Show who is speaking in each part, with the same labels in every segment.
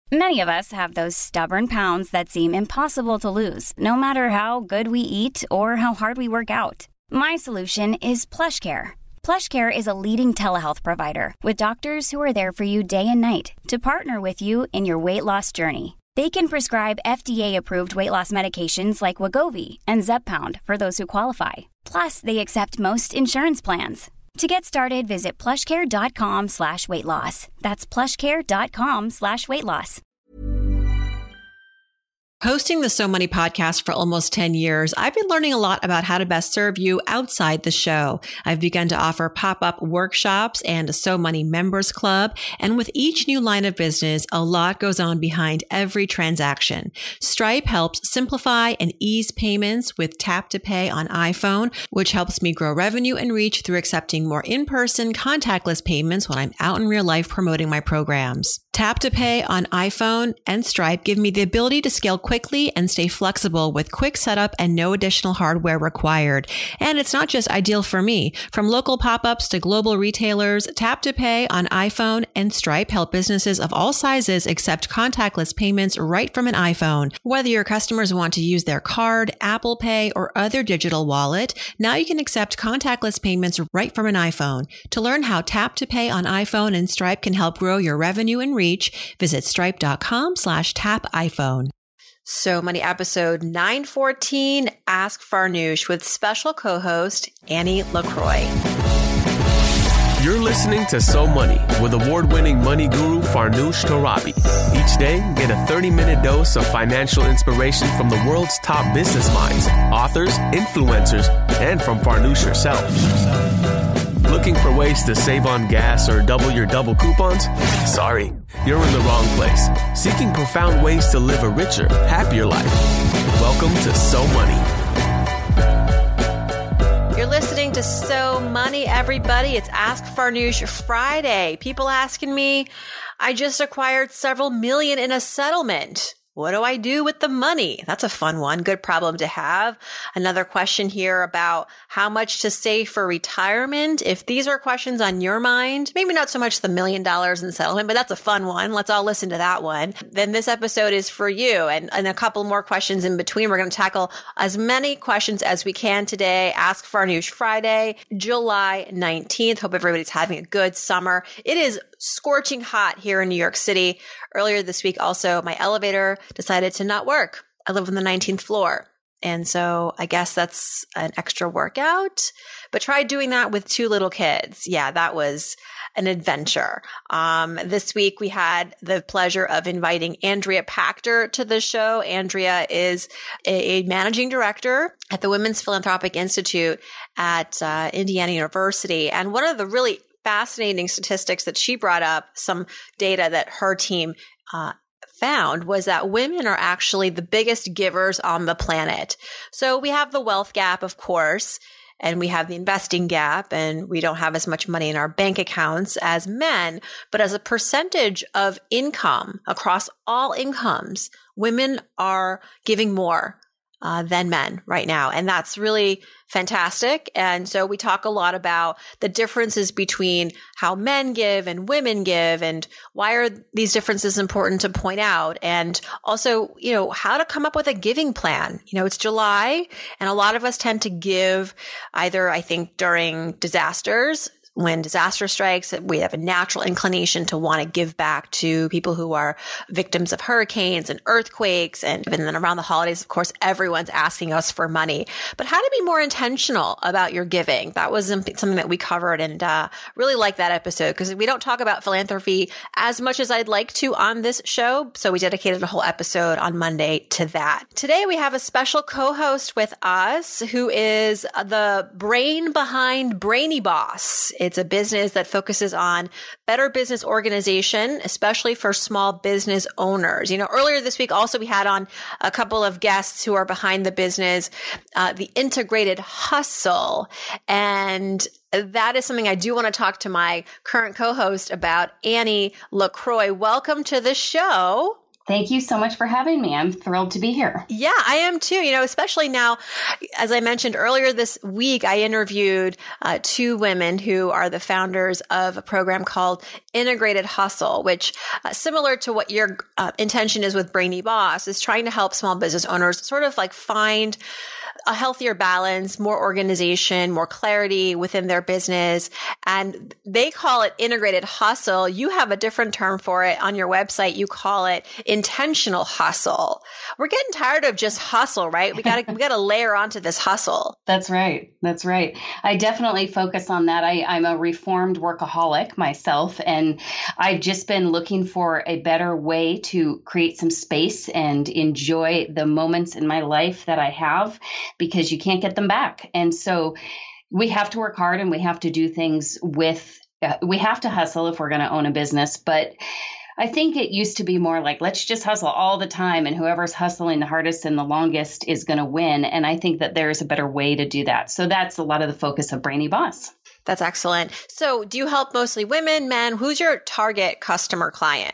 Speaker 1: Many of us have those stubborn pounds that seem impossible to lose, no matter how good we eat or how hard we work out. My solution is PlushCare. PlushCare is a leading telehealth provider with doctors who are there for you day and night to partner with you in your weight loss journey. They can prescribe FDA-approved weight loss medications like Wegovy and Zepbound for those who qualify. Plus, they accept most insurance plans. To get started, visit plushcare.com/weightloss. That's plushcare.com/weightloss.
Speaker 2: Hosting the So Money podcast for almost 10 years, I've been learning a lot about how to best serve you outside the show. I've begun to offer pop-up workshops and a So Money members club. And with each new line of business, a lot goes on behind every transaction. Stripe helps simplify and ease payments with Tap to Pay on iPhone, which helps me grow revenue and reach through accepting more in-person contactless payments when I'm out in real life promoting my programs. Tap to Pay on iPhone and Stripe give me the ability to scale quickly and stay flexible with quick setup and no additional hardware required. And it's not just ideal for me. From local pop-ups to global retailers, Tap to Pay on iPhone and Stripe help businesses of all sizes accept contactless payments right from an iPhone. Whether your customers want to use their card, Apple Pay, or other digital wallet, now you can accept contactless payments right from an iPhone. To learn how Tap to Pay on iPhone and Stripe can help grow your revenue and reach, visit stripe.com/tap iPhone. So Money episode 914, Ask Farnoosh with special co-host Annie LaCroix.
Speaker 3: You're listening to So Money with award-winning money guru Farnoosh Torabi. Each day, get a 30-minute dose of financial inspiration from the world's top business minds, authors, influencers, and from Farnoosh herself. Looking for ways to save on gas or double your double coupons? Sorry, you're in the wrong place. Seeking profound ways to live a richer, happier life. Welcome to So Money.
Speaker 2: You're listening to So Money, everybody. It's Ask Farnoosh Friday. People asking me, I just acquired several million in a settlement. What do I do with the money? That's a fun one. Good problem to have. Another question here about how much to save for retirement. If these are questions on your mind, maybe not so much the $1 million in settlement, but that's a fun one. Let's all listen to that one. Then this episode is for you, and a couple more questions in between. We're going to tackle as many questions as we can today. Ask Farnoosh Friday, July 19th. Hope everybody's having a good summer. It is scorching hot here in New York City. Earlier this week, also, my elevator decided to not work. I live on the 19th floor. And so I guess that's an extra workout, but try doing that with 2 little kids. Yeah, that was an adventure. This week we had the pleasure of inviting Andrea Pachter to the show. Andrea is a managing director at the Women's Philanthropic Institute at Indiana University. And one of the really fascinating statistics that she brought up, some data that her team found, was that women are actually the biggest givers on the planet. So we have the wealth gap, of course, and we have the investing gap, and we don't have as much money in our bank accounts as men. But as a percentage of income across all incomes, women are giving more than men right now. And that's really fantastic. And so we talk a lot about the differences between how men give and women give, and why are these differences important to point out? And also, how to come up with a giving plan. It's July, and a lot of us tend to give either, I think, during disasters. When disaster strikes, we have a natural inclination to want to give back to people who are victims of hurricanes and earthquakes. And then around the holidays, of course, everyone's asking us for money. But how to be more intentional about your giving. That was something that we covered, and really like that episode, because we don't talk about philanthropy as much as I'd like to on this show. So we dedicated a whole episode on Monday to that. Today, we have a special co-host with us who is the brain behind Brainy Boss. It's a business that focuses on better business organization, especially for small business owners. Earlier this week, also, we had on a couple of guests who are behind the business, the Integrated Hustle. And that is something I do want to talk to my current co-host about, Annie LaCroix. Welcome to the show.
Speaker 4: Thank you so much for having me. I'm thrilled to be here.
Speaker 2: Yeah, I am too. Especially now, as I mentioned earlier this week, I interviewed 2 women who are the founders of a program called Integrated Hustle, which similar to what your intention is with Brainy Boss, is trying to help small business owners sort of like find a healthier balance, more organization, more clarity within their business. And they call it integrated hustle. You have a different term for it on your website. You call it intentional hustle. We're getting tired of just hustle, right? We got to layer onto this hustle.
Speaker 4: That's right. That's right. I definitely focus on that. I'm a reformed workaholic myself, and I've just been looking for a better way to create some space and enjoy the moments in my life that I have, because you can't get them back. And so we have to work hard, and we have to do things we have to hustle if we're going to own a business. But I think it used to be more like, let's just hustle all the time, and whoever's hustling the hardest and the longest is going to win. And I think that there's a better way to do that. So that's a lot of the focus of Brainy Boss.
Speaker 2: That's excellent. So do you help mostly women, men? Who's your target customer client?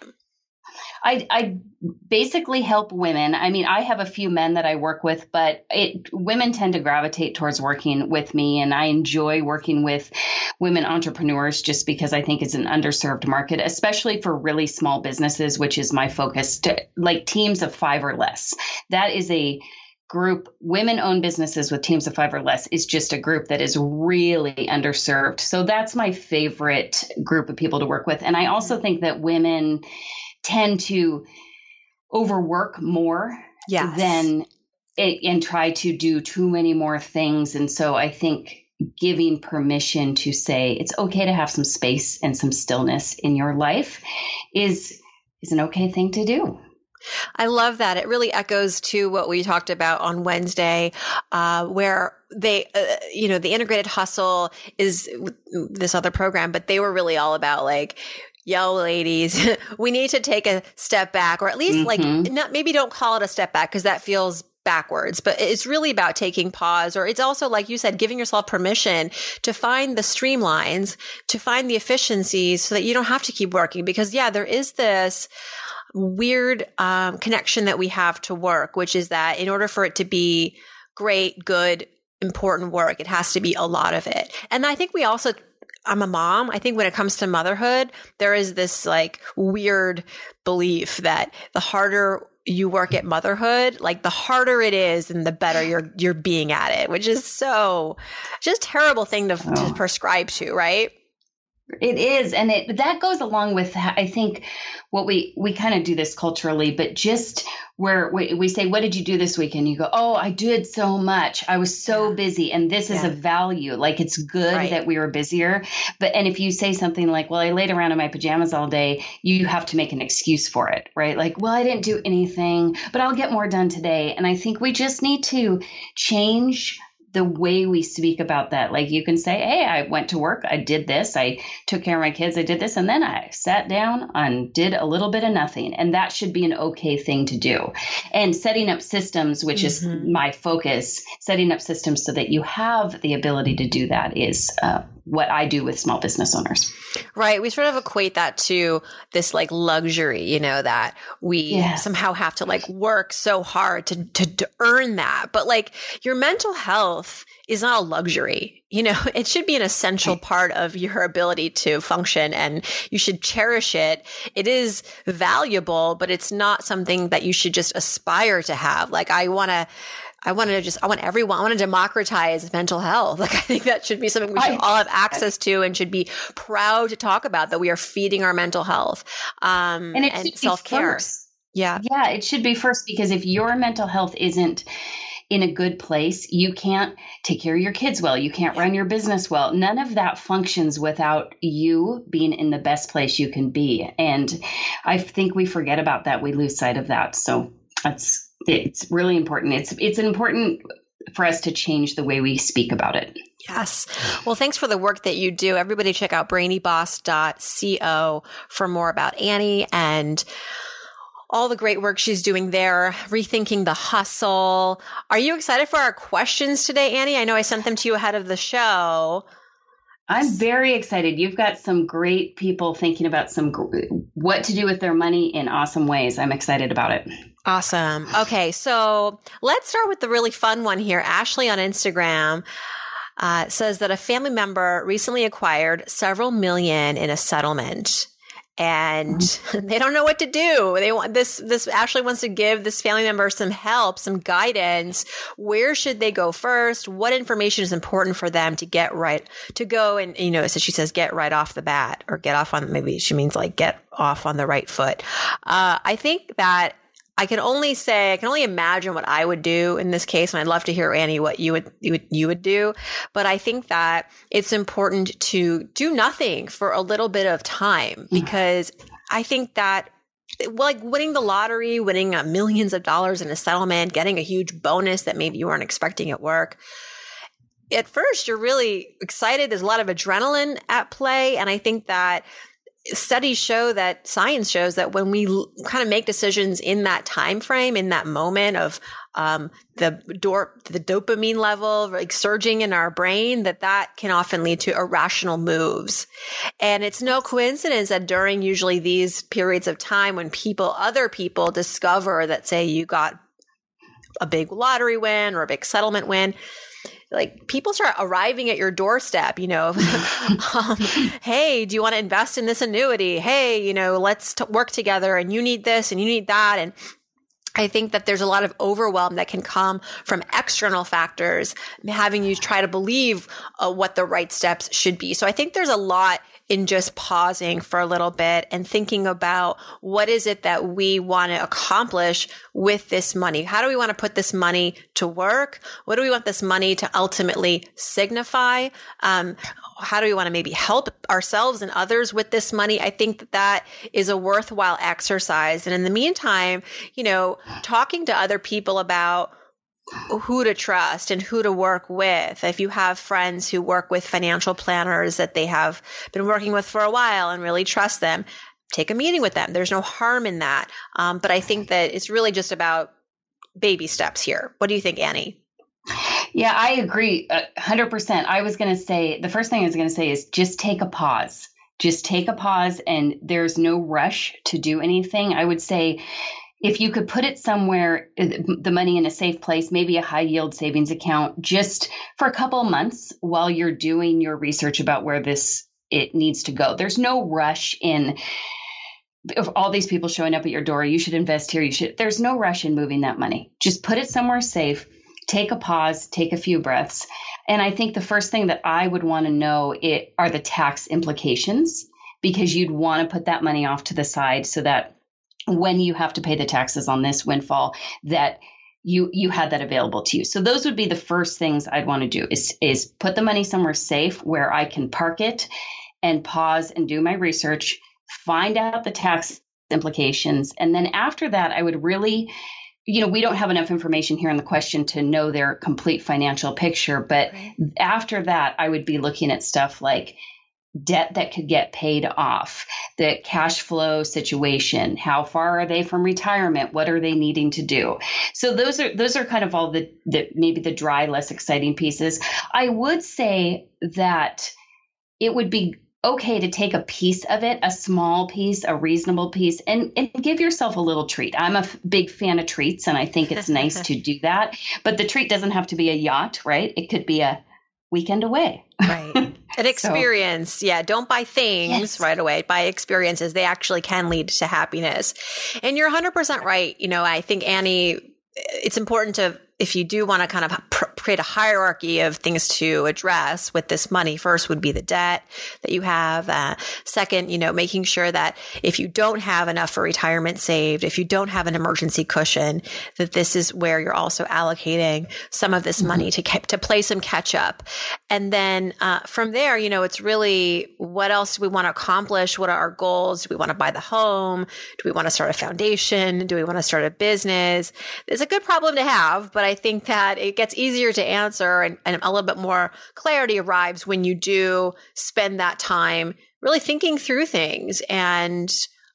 Speaker 4: I basically help women. I mean, I have a few men that I work with, but women tend to gravitate towards working with me. And I enjoy working with women entrepreneurs just because I think it's an underserved market, especially for really small businesses, which is my focus, like teams of 5 or less. That is a group. Women-owned businesses with teams of 5 or less is just a group that is really underserved. So that's my favorite group of people to work with. And I also think that women tend to overwork more than and try to do too many more things. And so I think giving permission to say it's okay to have some space and some stillness in your life is an okay thing to do.
Speaker 2: I love that. It really echoes to what we talked about on Wednesday, where they, the integrated hustle is this other program, but they were really all about like, yo, ladies, we need to take a step back, or at least maybe don't call it a step back because that feels backwards, but it's really about taking pause, or it's also, like you said, giving yourself permission to find the streamlines, to find the efficiencies so that you don't have to keep working. Because there is this weird connection that we have to work, which is that in order for it to be great, good, important work, it has to be a lot of it. And I think I'm a mom. I think when it comes to motherhood, there is this like weird belief that the harder you work at motherhood, like the harder it is and the better you're being at it, which is so just terrible thing to prescribe to, right?
Speaker 4: It is. And that goes along with, I think, what we kind of do this culturally, but just where we say, what did you do this weekend? You go, oh, I did so much. I was so busy. And this is a value. Like, it's good that we were busier. And if you say something like, well, I laid around in my pajamas all day, you have to make an excuse for it, right? Like, well, I didn't do anything, but I'll get more done today. And I think we just need to change the way we speak about that. Like, you can say, hey, I went to work, I did this, I took care of my kids, I did this, and then I sat down and did a little bit of nothing. And that should be an okay thing to do. And setting up systems, which is my focus, setting up systems so that you have the ability to do that is what I do with small business owners.
Speaker 2: Right. We sort of equate that to this like luxury, that we somehow have to like work so hard to earn that. But like your mental health is not a luxury. It should be an essential part of your ability to function, and you should cherish it. It is valuable, but it's not something that you should just aspire to have. Like, I want to democratize mental health. Like, I think that should be something we should all have access to and should be proud to talk about, that we are feeding our mental health, and self-care. Yeah.
Speaker 4: Yeah. It should be first, because if your mental health isn't in a good place, you can't take care of your kids well. You can't run your business well. None of that functions without you being in the best place you can be. And I think we forget about that. We lose sight of that. So it's really important. It's important for us to change the way we speak about it.
Speaker 2: Yes. Well, thanks for the work that you do. Everybody check out brainyboss.co for more about Annie and all the great work she's doing there, rethinking the hustle. Are you excited for our questions today, Annie? I know I sent them to you ahead of the show.
Speaker 4: I'm very excited. You've got some great people thinking about what to do with their money in awesome ways. I'm excited about it.
Speaker 2: Awesome. Okay, so let's start with the really fun one here. Ashley on Instagram says that a family member recently acquired several million in a settlement. And they don't know what to do. They want this Ashley wants to give this family member some help, some guidance. Where should they go first? What information is important for them to get right, to go and, so she says, get right off the bat, or get off on, maybe she means like get off on the right foot. I think that I can only imagine what I would do in this case. And I'd love to hear, Annie, what you would do. But I think that it's important to do nothing for a little bit of time, because I think that like winning the lottery, winning millions of dollars in a settlement, getting a huge bonus that maybe you weren't expecting at work. At first, you're really excited. There's a lot of adrenaline at play. And I think that studies show that science shows that when we kind of make decisions in that time frame, in that moment of the dopamine level like surging in our brain, that can often lead to irrational moves. And it's no coincidence that during usually these periods of time when other people discover that, say, you got a big lottery win or a big settlement win, like people start arriving at your doorstep, hey, do you want to invest in this annuity? Hey, let's work together, and you need this and you need that. And I think that there's a lot of overwhelm that can come from external factors, having you try to believe what the right steps should be. So I think there's a lot in just pausing for a little bit and thinking about what is it that we want to accomplish with this money? How do we want to put this money to work? What do we want this money to ultimately signify? How do we want to maybe help ourselves and others with this money? I think that is a worthwhile exercise. And in the meantime, talking to other people about who to trust and who to work with. If you have friends who work with financial planners that they have been working with for a while and really trust them, take a meeting with them. There's no harm in that. But I think that it's really just about baby steps here. What do you think, Annie?
Speaker 4: Yeah, I agree 100%. The first thing I was going to say is just take a pause. Just take a pause, and there's no rush to do anything. I would say, if you could put it somewhere, the money in a safe place, maybe a high yield savings account, just for a couple of months while you're doing your research about where it needs to go. There's no rush in all these people showing up at your door. You should invest here. There's no rush in moving that money. Just put it somewhere safe. Take a pause, take a few breaths. And I think the first thing that I would want to know are the tax implications, because you'd want to put that money off to the side so that when you have to pay the taxes on this windfall, that you had that available to you. So those would be the first things I'd want to do is put the money somewhere safe where I can park it and pause and do my research, find out the tax implications. And then after that, I would really, we don't have enough information here in the question to know their complete financial picture. But after that, I would be looking at stuff like debt that could get paid off, the cash flow situation, how far are they from retirement, what are they needing to do? So those are kind of all the maybe the dry, less exciting pieces. I would say that it would be okay to take a piece of it, a small piece, a reasonable piece, and give yourself a little treat. I'm a big fan of treats, and I think it's nice to do that. But the treat doesn't have to be a yacht, right? It could be a weekend away.
Speaker 2: Right. An experience. So, yeah. Don't buy things right away. Buy experiences. They actually can lead to happiness. And you're 100% right. I think, Annie, it's important to, if you do want to kind of create a hierarchy of things to address with this money, first would be the debt that you have. Second, making sure that if you don't have enough for retirement saved, if you don't have an emergency cushion, that this is where you're also allocating some of this money to play some catch up. And then from there, it's really what else do we want to accomplish? What are our goals? Do we want to buy the home? Do we want to start a foundation? Do we want to start a business? It's a good problem to have, but I think that it gets easier to answer and a little bit more clarity arrives when you do spend that time really thinking through things and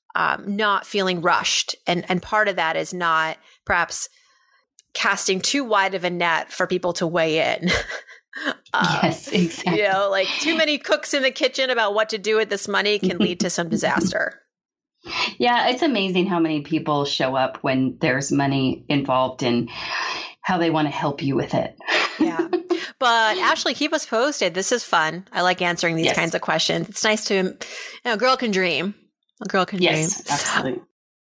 Speaker 2: not feeling rushed. And part of that is not perhaps casting too wide of a net for people to weigh in.
Speaker 4: Yes, exactly.
Speaker 2: Like too many cooks in the kitchen about what to do with this money can lead to some disaster.
Speaker 4: Yeah, it's amazing how many people show up when there's money involved and how they want to help you with it.
Speaker 2: Yeah. But Ashley, keep us posted. This is fun. I like answering these kinds of questions. It's nice to, a girl can dream. A girl can dream.
Speaker 4: Yes, absolutely.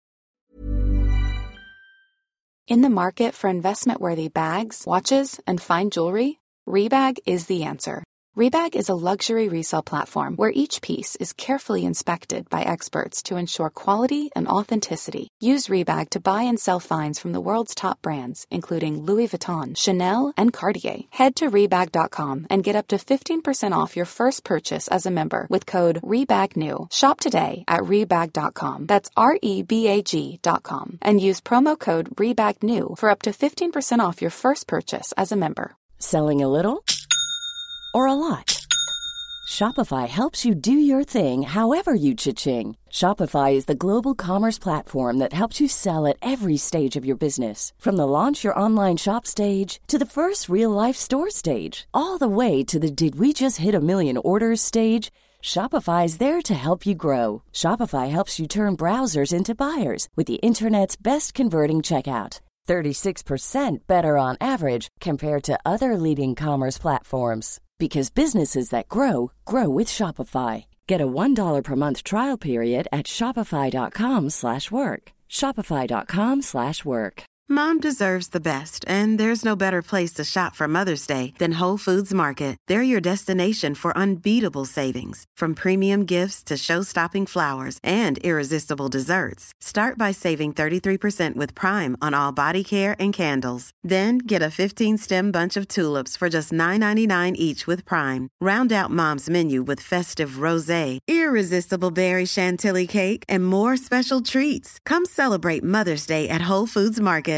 Speaker 5: In the market for investment-worthy bags, watches, and fine jewelry, Rebag is the answer. Rebag is a luxury resale platform where each piece is carefully inspected by experts to ensure quality and authenticity. Use Rebag to buy and sell finds from the world's top brands, including Louis Vuitton, Chanel, and Cartier. Head to Rebag.com and get up to 15% off your first purchase as a member with code REBAGNEW. Shop today at Rebag.com. That's REBAG.com. And use promo code REBAGNEW for up to 15% off your first purchase as a member.
Speaker 6: Selling a little or a lot? Shopify helps you do your thing however you cha-ching. Shopify is the global commerce platform that helps you sell at every stage of your business. From the launch your online shop stage to the first real-life store stage, all the way to the did we just hit a million orders stage. Shopify is there to help you grow. Shopify helps you turn browsers into buyers with the internet's best converting checkout. 36% better on average compared to other leading commerce platforms. Because businesses that grow, grow with Shopify. Get a $1 per month trial period at shopify.com/work. Shopify.com/work.
Speaker 7: Mom deserves the best, and there's no better place to shop for Mother's Day than Whole Foods Market. They're your destination for unbeatable savings, from premium gifts to show-stopping flowers and irresistible desserts. Start by saving 33% with Prime on all body care and candles. Then get a 15-stem bunch of tulips for just $9.99 each with Prime. Round out Mom's menu with festive rosé, irresistible berry chantilly cake, and more special treats. Come celebrate Mother's Day at Whole Foods Market.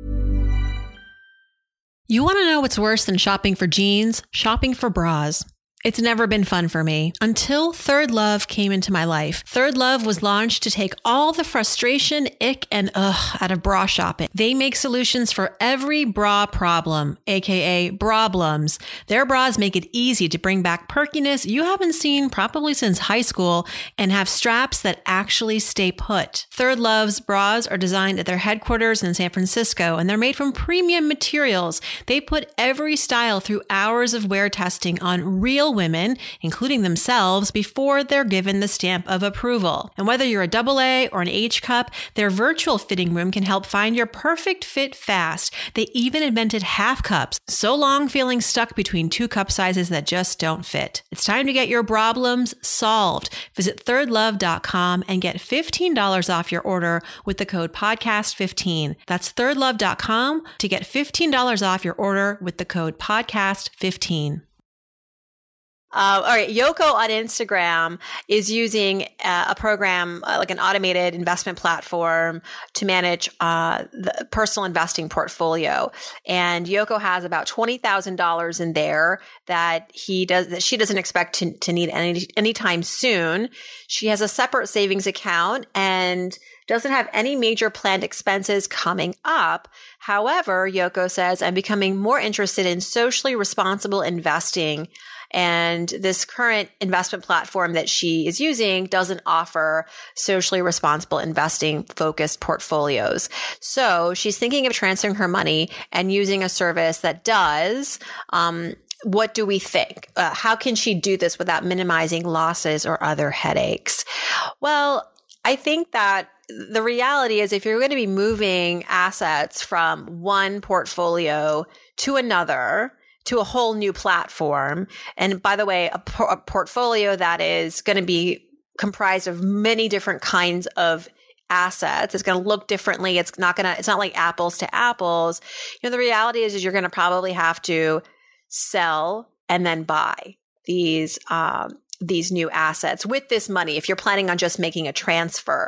Speaker 2: You want to know what's worse than shopping for jeans? Shopping for bras. It's never been fun for me until Third Love came into my life. Third Love was launched to take all the frustration, ick, and ugh out of bra shopping. They make solutions for every bra problem, aka brablums. Their bras make it easy to bring back perkiness you haven't seen probably since high school and have straps that actually stay put. Third Love's bras are designed at their headquarters in San Francisco, and they're made from premium materials. They put every style through hours of wear testing on real women, including themselves, before they're given the stamp of approval. And whether you're a AA or an H cup, their virtual fitting room can help find your perfect fit fast. They even invented half cups, so long feeling stuck between two cup sizes that just don't fit. It's time to get your problems solved. Visit thirdlove.com and get $15 off your order with the code podcast15. That's thirdlove.com to get $15 off your order with the code podcast15. All right. Yoko on Instagram is using a program like an automated investment platform to manage the personal investing portfolio. And Yoko has about $20,000 in there that she doesn't expect to need anytime soon. She has a separate savings account and doesn't have any major planned expenses coming up. However, Yoko says, I'm becoming more interested in socially responsible investing. And this current investment platform that she is using doesn't offer socially responsible investing focused portfolios. So she's thinking of transferring her money and using a service that does. What do we think? How can she do this without minimizing losses or other headaches? Well, I think that the reality is if you're going to be moving assets from one portfolio to another, to a whole new platform. And by the way, a portfolio that is going to be comprised of many different kinds of assets. It's going to look differently. It's not like apples to apples. The reality is you're going to probably have to sell and then buy these new assets with this money if you're planning on just making a transfer.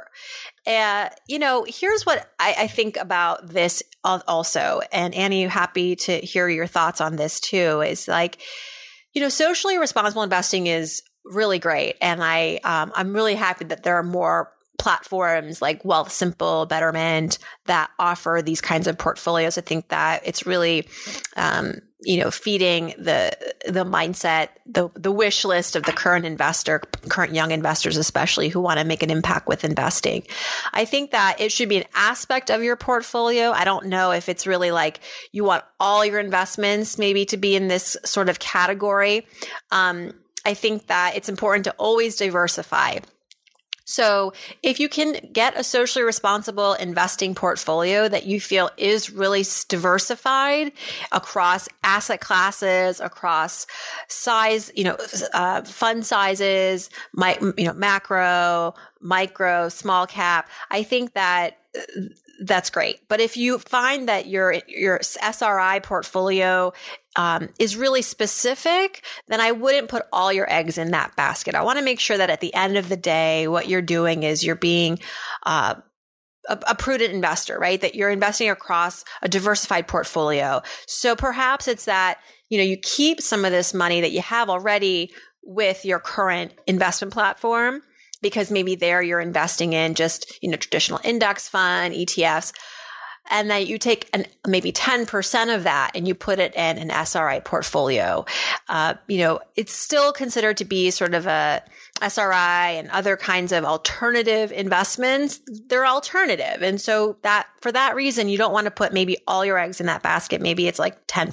Speaker 2: Here's what I think about this also. And Annie, happy to hear your thoughts on this too, is like, socially responsible investing is really great. And I'm really happy that there are more platforms like Wealthsimple, Betterment that offer these kinds of portfolios. I think that it's really feeding the mindset, the wish list of the current young investors, especially who want to make an impact with investing. I think that it should be an aspect of your portfolio. I don't know if it's really like you want all your investments maybe to be in this sort of category. I think that it's important to always diversify. So if you can get a socially responsible investing portfolio that you feel is really diversified across asset classes, across size, fund sizes, macro, micro, small cap, I think that's great. But if you find that your SRI portfolio is really specific, then I wouldn't put all your eggs in that basket. I want to make sure that at the end of the day, what you're doing is you're being a prudent investor, right? That you're investing across a diversified portfolio. So perhaps it's that, you keep some of this money that you have already with your current investment platform, because maybe there you're investing in just, traditional index fund, ETFs. And then you take maybe 10% of that and you put it in an SRI portfolio. It's still considered to be sort of a SRI and other kinds of alternative investments. They're alternative. And so for that reason, you don't want to put maybe all your eggs in that basket. Maybe it's like 10%,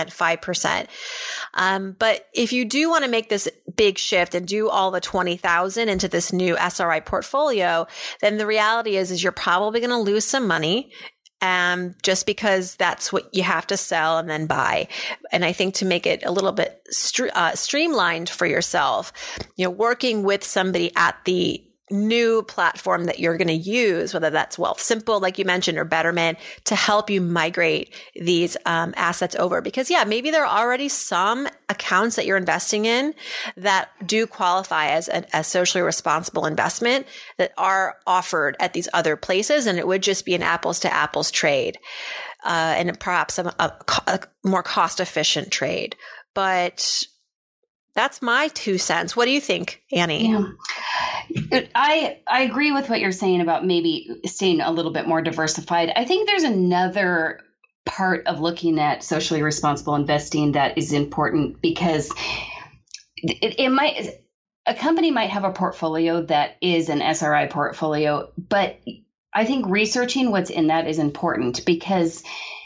Speaker 2: 5%. But if you do want to make this big shift and do all the 20,000 into this new SRI portfolio, then the reality is you're probably going to lose some money. Just because that's what you have to sell and then buy. And I think to make it a little bit streamlined for yourself, working with somebody at the new platform that you're going to use, whether that's Wealthsimple, like you mentioned, or Betterment, to help you migrate these assets over. Because maybe there are already some accounts that you're investing in that do qualify as a socially responsible investment that are offered at these other places. And it would just be an apples to apples trade, and perhaps a more cost efficient trade. But that's my 2 cents. What do you think, Annie?
Speaker 4: Yeah. I agree with what you're saying about maybe staying a little bit more diversified. I think there's another part of looking at socially responsible investing that is important, because a company might have a portfolio that is an SRI portfolio, but I think researching what's in that is important, because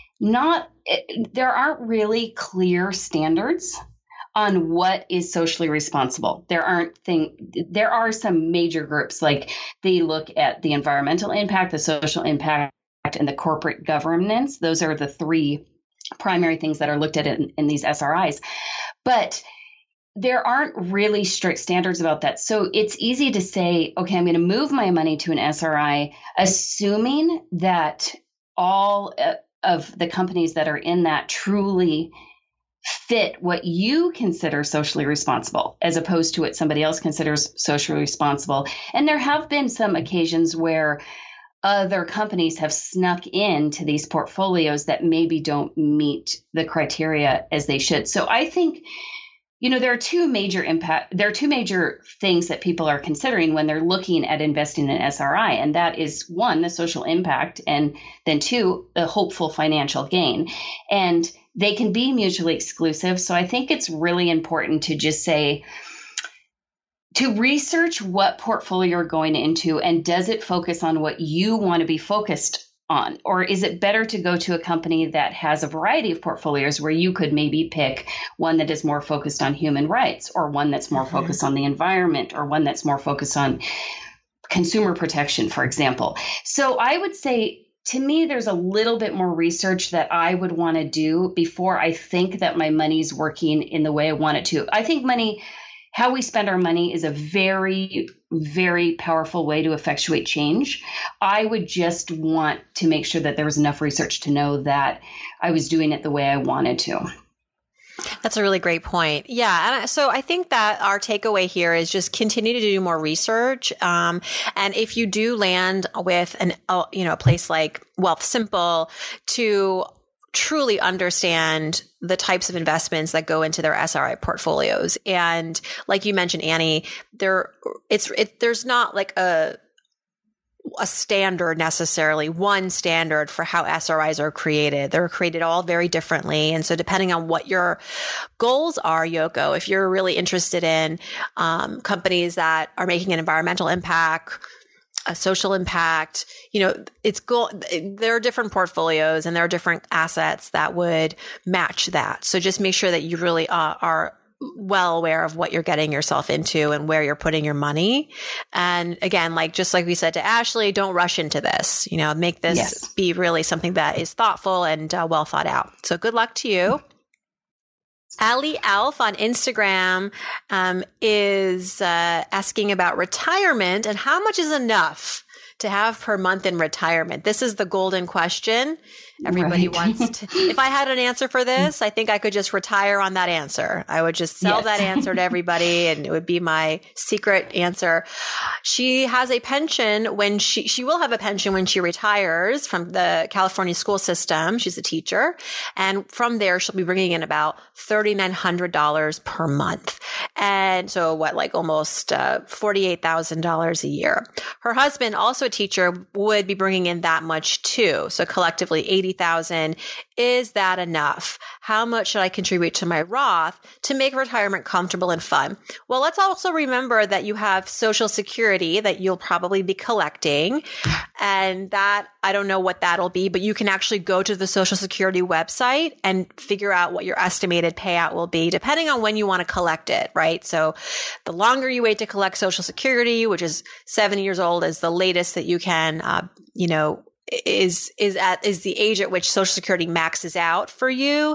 Speaker 4: there aren't really clear standards on what is socially responsible. There are some major groups, like they look at the environmental impact, the social impact, and the corporate governance. Those are the 3 primary things that are looked at in these SRIs. But there aren't really strict standards about that. So it's easy to say, okay, I'm going to move my money to an SRI, assuming that all of the companies that are in that truly fit what you consider socially responsible, as opposed to what somebody else considers socially responsible. And there have been some occasions where other companies have snuck into these portfolios that maybe don't meet the criteria as they should. So I think, there are two major things that people are considering when they're looking at investing in SRI. And that is 1, the social impact, and then 2, the hopeful financial gain. And they can be mutually exclusive. So I think it's really important to just say, to research what portfolio you're going into, and does it focus on what you want to be focused on? Or is it better to go to a company that has a variety of portfolios where you could maybe pick one that is more focused on human rights, or one that's more focused on the environment, or one that's more focused on consumer protection, for example? So I would say, to me, there's a little bit more research that I would want to do before I think that my money's working in the way I want it to. I think how we spend our money is a very, very powerful way to effectuate change. I would just want to make sure that there was enough research to know that I was doing it the way I wanted to.
Speaker 2: That's a really great point. Yeah. And so I think that our takeaway here is just continue to do more research. And if you do land with a place like Wealthsimple, to truly understand the types of investments that go into their SRI portfolios. And like you mentioned, Annie, there's not like a standard necessarily, one standard for how SRIs are created. They're created all very differently. And so depending on what your goals are, Yoko, if you're really interested in companies that are making an environmental impact, a social impact, there are different portfolios and there are different assets that would match that. So just make sure that you really are well aware of what you're getting yourself into and where you're putting your money. And again, just like we said to Ashley, don't rush into this, make this be really something that is thoughtful and well thought out. So good luck to you. Ali Alf on Instagram is asking about retirement and how much is enough to have per month in retirement. This is the golden question. Everybody wants to. If I had an answer for this, I think I could just retire on that answer. I would just sell that answer to everybody and it would be my secret answer. She has a pension when she will have a pension when she retires from the California school system. She's a teacher. And from there, she'll be bringing in about $3,900 per month. And so almost $48,000 a year. Her husband, also a teacher, would be bringing in that much too. So collectively, $80,000. Is that enough? How much should I contribute to my Roth to make retirement comfortable and fun? Well, let's also remember that you have Social Security that you'll probably be collecting. And that, I don't know what that'll be, but you can actually go to the Social Security website and figure out what your estimated payout will be, depending on when you want to collect it, right? So the longer you wait to collect Social Security, which is 70 years old, is the latest that you can, is the age at which Social Security maxes out for you.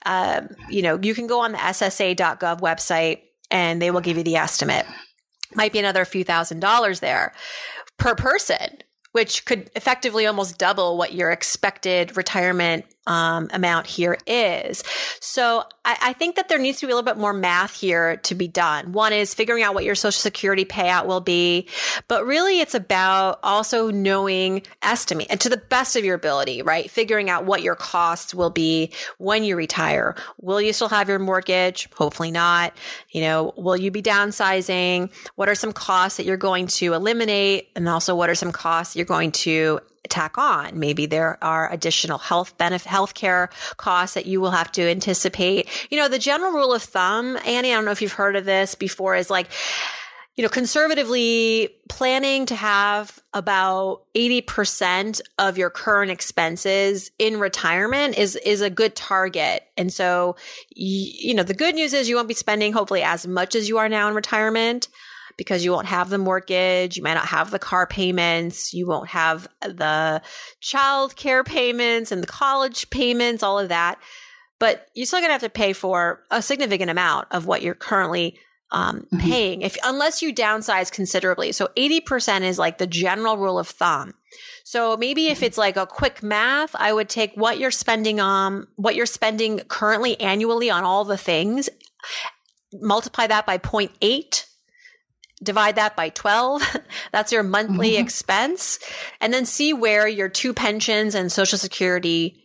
Speaker 2: You can go on the SSA.gov website and they will give you the estimate. Might be another few $1,000s there per person, which could effectively almost double what your expected retirement amount here is. So I think that there needs to be a little bit more math here to be done. One is figuring out what your Social Security payout will be, but really it's about also estimate and to the best of your ability, right? Figuring out what your costs will be when you retire. Will you still have your mortgage? Hopefully not. Will you be downsizing? What are some costs that you're going to eliminate? And also what are some costs you're going to tack on? Maybe there are additional healthcare costs that you will have to anticipate. The general rule of thumb, Annie, I don't know if you've heard of this before, is conservatively planning to have about 80% of your current expenses in retirement is a good target. And so, the good news is you won't be spending hopefully as much as you are now in retirement, because you won't have the mortgage, you might not have the car payments, you won't have the child care payments and the college payments, all of that. But you're still going to have to pay for a significant amount of what you're currently paying, unless you downsize considerably. So 80% is the general rule of thumb. So maybe if it's a quick math, I would take what you're spending currently annually on all the things, multiply that by 0.8. Divide that by 12. That's your monthly expense. And then see where your two pensions and Social Security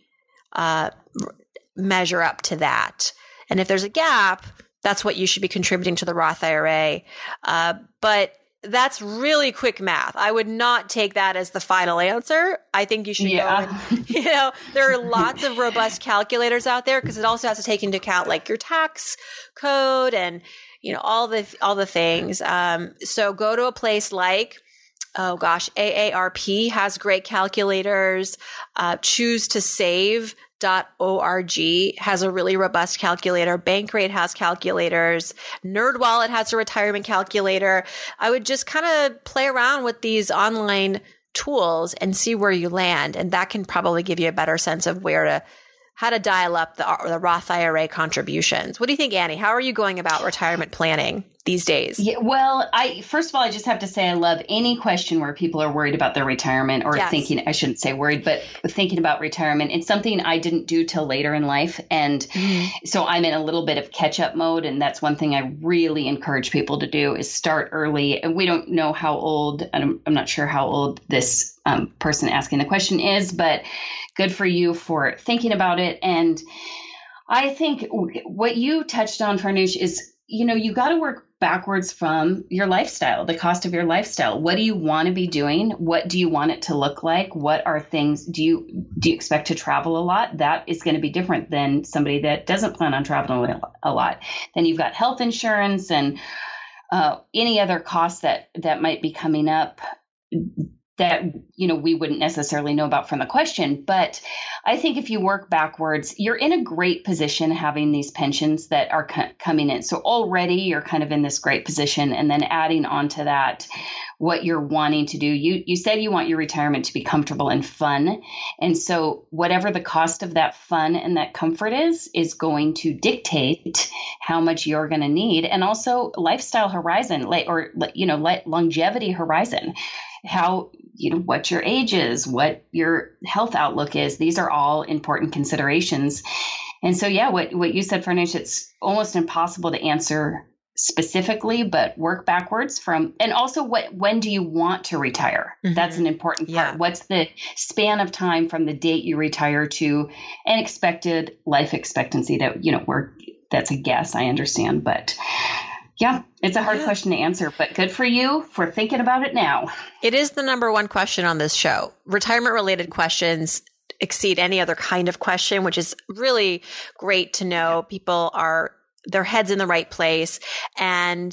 Speaker 2: measure up to that. And if there's a gap, that's what you should be contributing to the Roth IRA. But that's really quick math. I would not take that as the final answer. I think you should go and, there are lots of robust calculators out there because it also has to take into account your tax code and all the things. So go to a place like, AARP has great calculators. ChooseToSave.org has a really robust calculator. Bankrate has calculators. NerdWallet has a retirement calculator. I would just kind of play around with these online tools and see where you land. And that can probably give you a better sense of how to dial up the Roth IRA contributions. What do you think, Annie? How are you going about retirement planning these days?
Speaker 4: Yeah, well, first of all, I just have to say I love any question where people are worried about their retirement or thinking, I shouldn't say worried, but thinking about retirement. It's something I didn't do till later in life. And so I'm in a little bit of catch-up mode. And that's one thing I really encourage people to do is start early. And we don't know how old, I'm not sure how old this person asking the question is, but good for you for thinking about it. And I think what you touched on, Farnoosh, is, you got to work backwards from your lifestyle, the cost of your lifestyle. What do you want to be doing? What do you want it to look like? What are things, do you expect to travel a lot? That is going to be different than somebody that doesn't plan on traveling a lot. Then you've got health insurance and any other costs that might be coming up that, we wouldn't necessarily know about from the question. But I think if you work backwards, you're in a great position having these pensions that are coming in. So already you're kind of in this great position. And then adding on to that, what you're wanting to do. You said you want your retirement to be comfortable and fun. And so whatever the cost of that fun and that comfort is going to dictate how much you're going to need. And also lifestyle horizon, longevity horizon. How, what your age is, what your health outlook is. These are all important considerations. And so, yeah, what you said, Farnoosh, it's almost impossible to answer specifically, but work backwards from, and also when do you want to retire? Mm-hmm. That's an important part. Yeah. What's the span of time from the date you retire to an expected life expectancy that, that's a guess, I understand, but yeah, it's a hard question to answer, but good for you for thinking about it now.
Speaker 2: It is the number one question on this show. Retirement related questions exceed any other kind of question, which is really great to know. People are, their heads in the right place. And,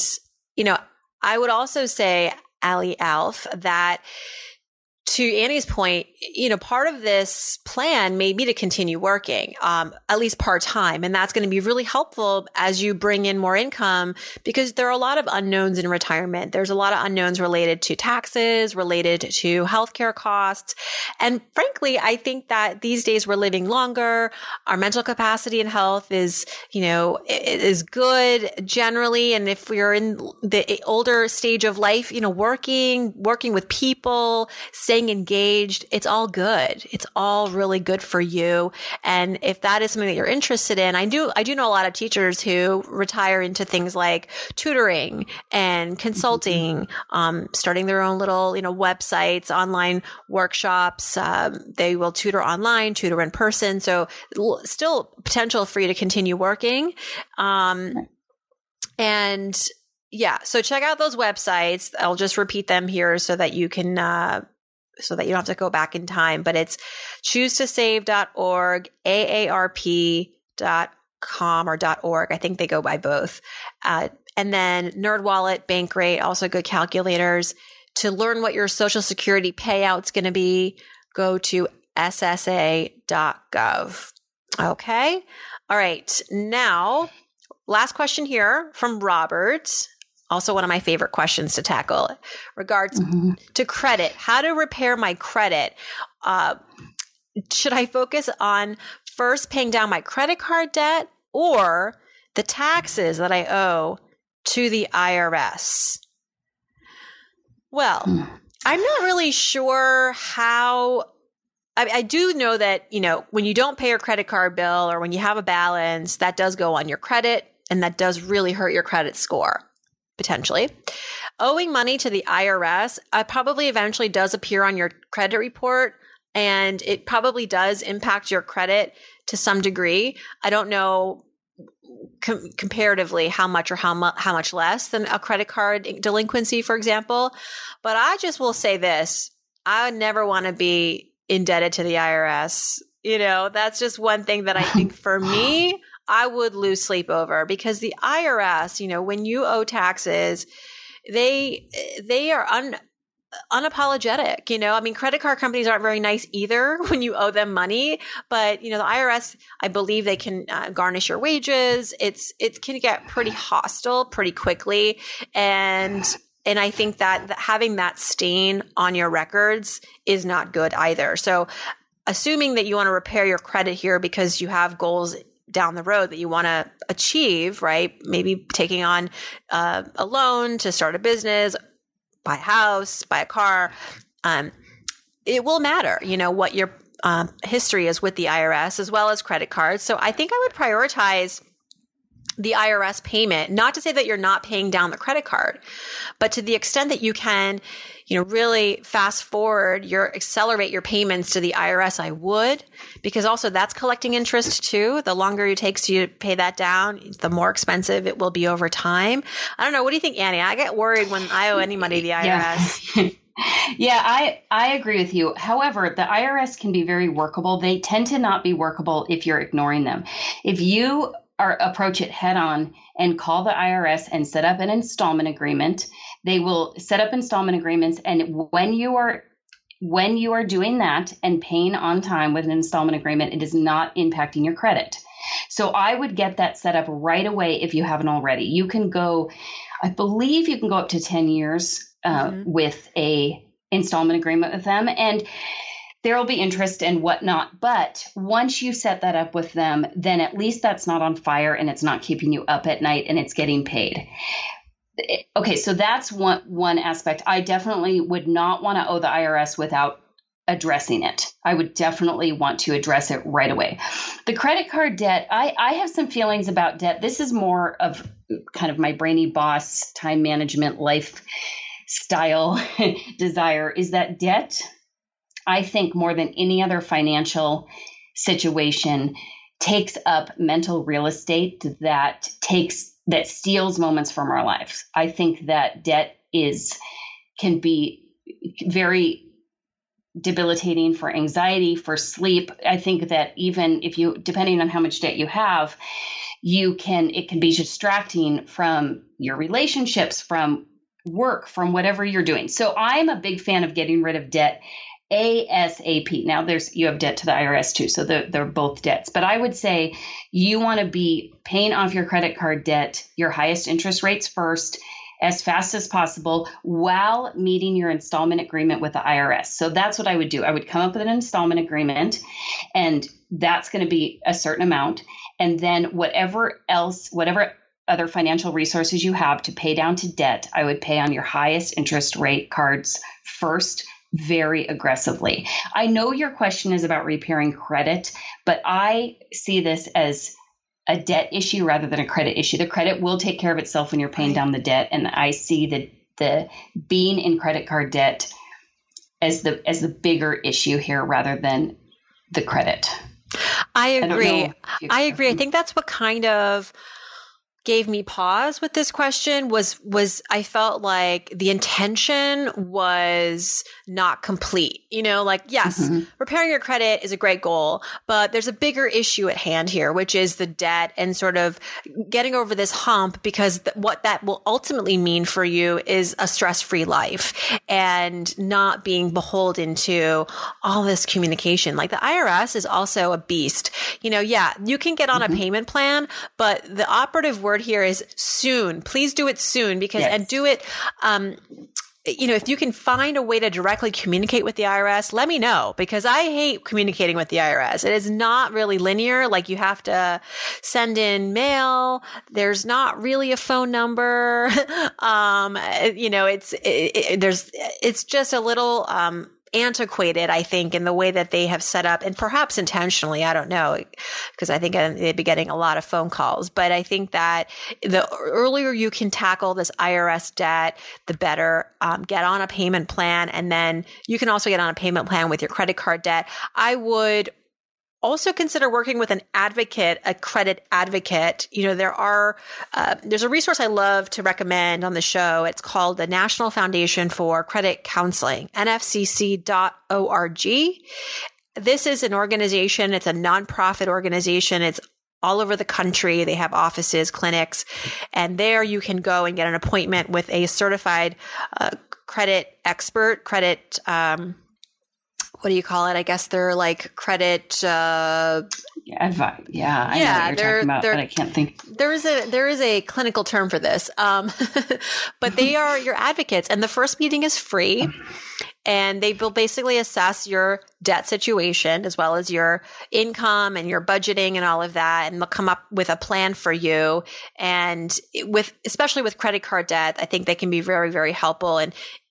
Speaker 2: I would also say, Allie Alf, that to Annie's point, part of this plan may be to continue working, at least part-time. And that's going to be really helpful as you bring in more income, because there are a lot of unknowns in retirement. There's a lot of unknowns related to taxes, related to healthcare costs. And frankly, I think that these days we're living longer. Our mental capacity and health is good generally. And if we're in the older stage of life, working with people, staying engaged, it's all good. It's all really good for you. And if that is something that you're interested in, I do know a lot of teachers who retire into things like tutoring and consulting, starting their own little, websites, online workshops. They will tutor online, tutor in person. So still potential for you to continue working. And yeah, so check out those websites. I'll just repeat them here so that you can, so that you don't have to go back in time, but it's choosetosave.org, aarp.com or .org. I think they go by both. And then NerdWallet, Bankrate, also good calculators. To learn what your Social Security payout's going to be, go to ssa.gov. Okay. All right. Now, last question here from Robert. Also one of my favorite questions to tackle. Regards to credit, how to repair my credit. Should I focus on first paying down my credit card debt or the taxes that I owe to the IRS? Well, I'm not really sure how. I do know that, when you don't pay your credit card bill or when you have a balance, that does go on your credit and that does really hurt your credit score. Potentially. Owing money to the IRS probably eventually does appear on your credit report, and it probably does impact your credit to some degree. I don't know comparatively how much or how much less than a credit card delinquency, for example. But I just will say this. I would never want to be indebted to the IRS. That's just one thing that I think for me, I would lose sleep over, because the IRS, when you owe taxes, they are unapologetic. Credit card companies aren't very nice either when you owe them money, but the IRS, I believe they can garnish your wages. It can get pretty hostile pretty quickly. And I think that having that stain on your records is not good either. So assuming that you want to repair your credit here because you have goals down the road that you want to achieve, right? Maybe taking on a loan to start a business, buy a house, buy a car. It will matter, what your history is with the IRS as well as credit cards. So I think I would prioritize the IRS payment, not to say that you're not paying down the credit card, but to the extent that you can, really fast forward accelerate your payments to the IRS, I would, because also that's collecting interest too. The longer it takes you to pay that down, the more expensive it will be over time. I don't know. What do you think, Annie? I get worried when I owe any money to the IRS.
Speaker 4: Yeah. Yeah, I agree with you. However, the IRS can be very workable. They tend to not be workable if you're ignoring them. If you approach it head on and call the IRS and set up an installment agreement, they will set up installment agreements. And when you are doing that and paying on time with an installment agreement, it is not impacting your credit. So I would get that set up right away if you haven't already. You can go, I believe you can go up to 10 years with a installment agreement with them. And there will be interest and whatnot. But once you set that up with them, then at least that's not on fire and it's not keeping you up at night and it's getting paid. Okay, so that's one aspect. I definitely would not want to owe the IRS without addressing it. I would definitely want to address it right away. The credit card debt, I have some feelings about debt. This is more of kind of my brainy boss, time management, lifestyle desire, is that debt, I think more than any other financial situation, takes up mental real estate that steals moments from our lives. I think that debt can be very debilitating for anxiety, for sleep. I think that even if depending on how much debt you have, it can be distracting from your relationships, from work, from whatever you're doing. So I'm a big fan of getting rid of debt ASAP. Now you have debt to the IRS too, so they're both debts. But I would say you want to be paying off your credit card debt, your highest interest rates first, as fast as possible, while meeting your installment agreement with the IRS. So that's what I would do. I would come up with an installment agreement, and that's going to be a certain amount. And then whatever other financial resources you have to pay down to debt, I would pay on your highest interest rate cards first, very aggressively. I know your question is about repairing credit, but I see this as a debt issue rather than a credit issue. The credit will take care of itself when you're paying down the debt. And I see the being in credit card debt as the bigger issue here rather than the credit.
Speaker 2: I agree. I think that's what kind of gave me pause with this question was I felt like the intention was not complete. Yes, repairing your credit is a great goal, but there's a bigger issue at hand here, which is the debt and sort of getting over this hump, because what that will ultimately mean for you is a stress-free life and not being beholden to all this communication. Like the IRS is also a beast. You can get on a payment plan, but the operative word here is soon. Please do it soon, and do it, if you can find a way to directly communicate with the IRS, let me know, because I hate communicating with the IRS. It is not really linear. Like you have to send in mail. There's not really a phone number. It's just a little, antiquated, I think, in the way that they have set up, and perhaps intentionally, I don't know, because I think they'd be getting a lot of phone calls. But I think that the earlier you can tackle this IRS debt, the better. Get on a payment plan, and then you can also get on a payment plan with your credit card debt. I would also consider working with an advocate, a credit advocate. There's a resource I love to recommend on the show. It's called the National Foundation for Credit Counseling, nfcc.org. This is an organization. It's a nonprofit organization. It's all over the country. They have offices, clinics, and there you can go and get an appointment with a certified credit expert, credit what do you call it? I guess they're like credit. I know what you're talking about, but I can't think. There is a clinical term for this, but they are your advocates, and the first meeting is free. And they will basically assess your debt situation as well as your income and your budgeting and all of that. And they'll come up with a plan for you. And especially with credit card debt, I think they can be very, very helpful. And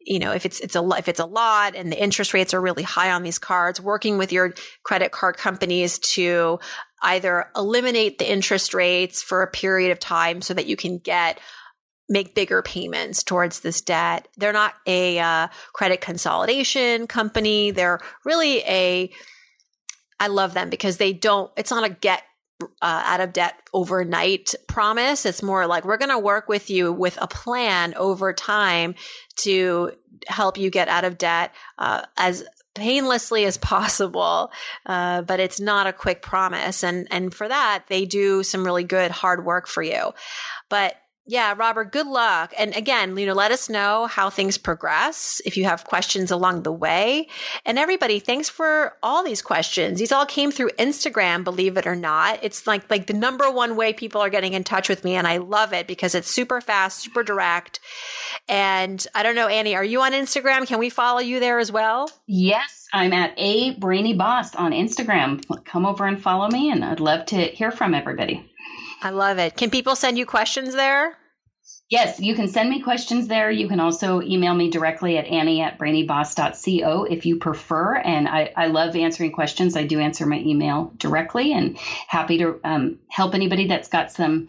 Speaker 2: if it's a lot and the interest rates are really high on these cards, working with your credit card companies to either eliminate the interest rates for a period of time so that you can make bigger payments towards this debt. They're not a credit consolidation company. They're really I love them because it's not a get out of debt overnight promise. It's more like, we're going to work with you with a plan over time to help you get out of debt as painlessly as possible. But it's not a quick promise. And for that, they do some really good hard work for you. But yeah, Robert, good luck. And again, let us know how things progress if you have questions along the way. And everybody, thanks for all these questions. These all came through Instagram, believe it or not. It's like the number one way people are getting in touch with me. And I love it because it's super fast, super direct. And I don't know, Annie, are you on Instagram? Can we follow you there as well?
Speaker 4: Yes, I'm at A Brainy Boss on Instagram. Come over and follow me, and I'd love to hear from everybody.
Speaker 2: I love it. Can people send you questions there?
Speaker 4: Yes, you can send me questions there. You can also email me directly at annie@brainyboss.co if you prefer. And I love answering questions. I do answer my email directly, and happy to help anybody that's got some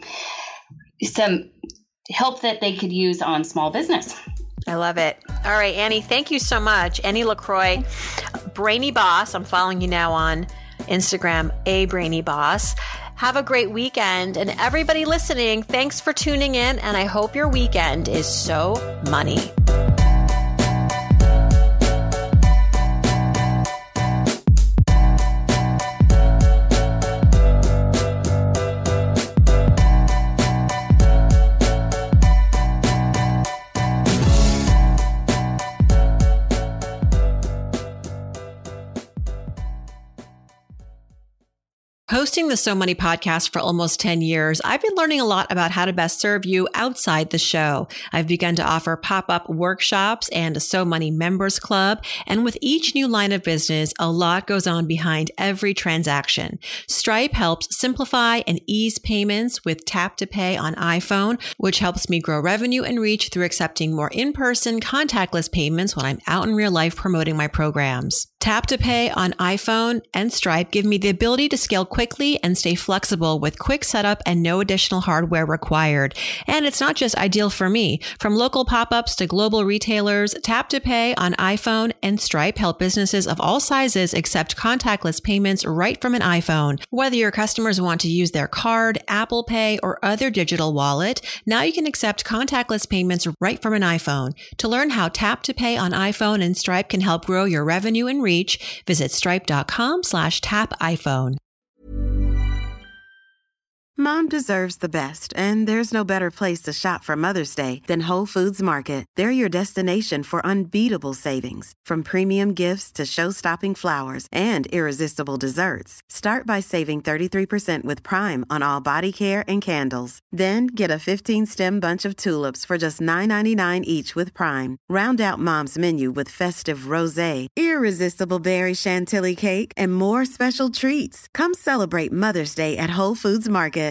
Speaker 4: help that they could use on small business.
Speaker 2: I love it. All right, Annie, thank you so much. Annie LaCroix, Brainy Boss. I'm following you now on Instagram, A Brainy Boss. Have a great weekend. And everybody listening, thanks for tuning in. And I hope your weekend is so money. Hosting the So Money podcast for almost 10 years, I've been learning a lot about how to best serve you outside the show. I've begun to offer pop-up workshops and a So Money members club. And with each new line of business, a lot goes on behind every transaction. Stripe helps simplify and ease payments with Tap to Pay on iPhone, which helps me grow revenue and reach through accepting more in-person contactless payments when I'm out in real life promoting my programs. Tap to Pay on iPhone and Stripe give me the ability to scale quickly and stay flexible with quick setup and no additional hardware required. And it's not just ideal for me. From local pop-ups to global retailers, Tap to Pay on iPhone and Stripe help businesses of all sizes accept contactless payments right from an iPhone. Whether your customers want to use their card, Apple Pay, or other digital wallet, now you can accept contactless payments right from an iPhone. To learn how Tap to Pay on iPhone and Stripe can help grow your revenue and reach, visit stripe.com/tapiphone.
Speaker 7: Mom deserves the best, and there's no better place to shop for Mother's Day than Whole Foods Market. They're your destination for unbeatable savings, from premium gifts to show-stopping flowers and irresistible desserts. Start by saving 33% with Prime on all body care and candles. Then get a 15-stem bunch of tulips for just $9.99 each with Prime. Round out Mom's menu with festive rosé, irresistible berry chantilly cake, and more special treats. Come celebrate Mother's Day at Whole Foods Market.